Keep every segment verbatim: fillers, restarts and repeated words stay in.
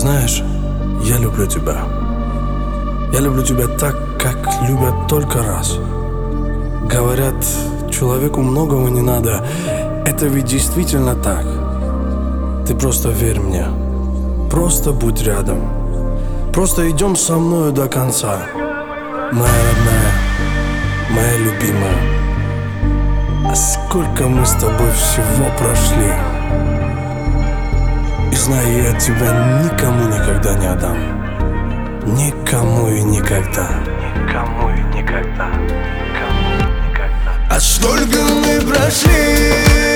знаешь, я люблю тебя. Я люблю тебя так, как любят только раз. Говорят, человеку многого не надо. Это ведь действительно так. Ты просто верь мне. Просто будь рядом. Просто идем со мною до конца. Моя родная, моя любимая. А сколько мы с тобой всего прошли. И знаю, я тебя никому никогда не отдам. Никому и никогда. Никому и никогда. Никому и никогда. А сколько мы прошли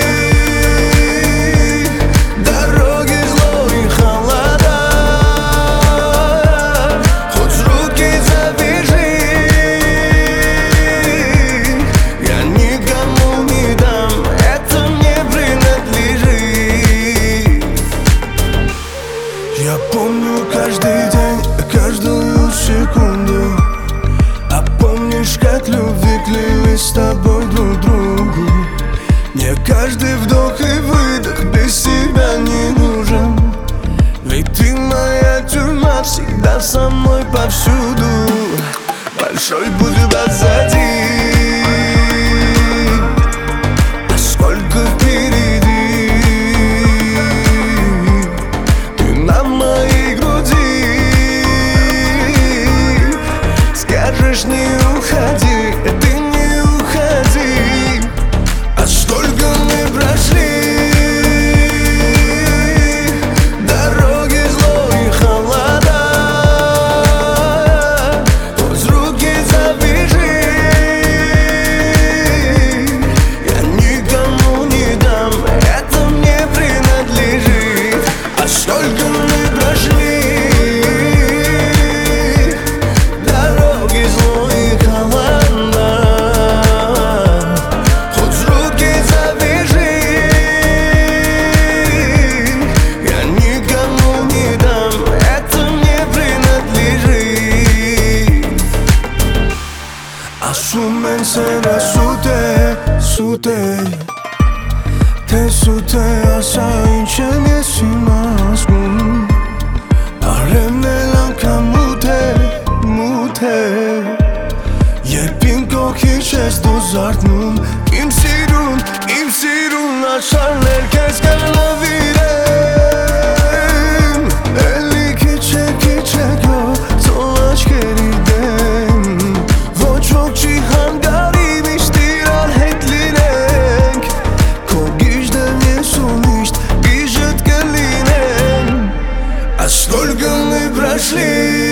дороги злой холода. Хоть руки завяжи, я никому не дам, это мне принадлежит. Я помню каждый день, каждую секунду. А помнишь, как любви клялись с тобой друг другу? Мне каждый вдох и выдох без тебя не нужен. Ведь ты моя тюрьма, всегда со мной повсюду. Большой путь позади, а сколько впереди. Ты на моей груди. Скажешь, не уходи, ты не уходи. А сколько мы прошли дороги злой холода. Хоть руки завяжи, я никому не дам, это мне принадлежит. А сколько мы прошли дороги злой холода. Хоть руки завяжи, я никому не дам, это мне принадлежит. Assumen sera sute, sute. Te sute asaj që një si maskun. Arem e lanka mute, mute. Jepin koki qes do zartnun. Im sirun, im sirun. Ashar herkes ka në virem. Eli kiçe kiçe kjo zolla shkeridem. Vo qok që hangarim ishtiran hetlirenk. Ko gishtë një sunisht, gishët këllinen. А сколько мы прошли